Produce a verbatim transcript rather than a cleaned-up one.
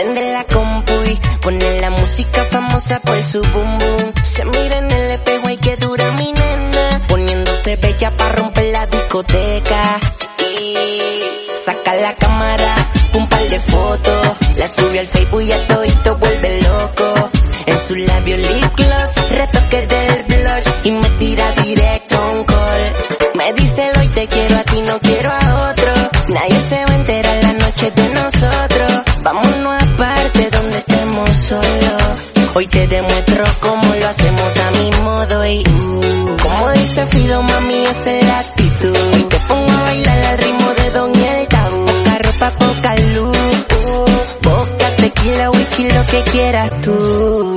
Prende la compu y pone la música famosa por su boom boom. Se mira en el espejo y que dura mi nena, poniéndose bella pa' romper la discoteca. Y saca la cámara, un par de fotos, la sube al Facebook y a todito vuelve loco. En su labio lip gloss, retoque del blush y me tira directo un call. Me dice hoy te quiero a ti, no quiero a otro. Nadie se va a enterar la noche de nosotros. Vámonos aparte donde estemos solos. Hoy te demuestro cómo lo hacemos a mi modo y uh, como dice Fido, mami, esa es la actitud. Hoy te pongo a bailar al ritmo de Don y el Tabú. Poca ropa, poca luz, uh, poca tequila, whisky, lo que quieras tú.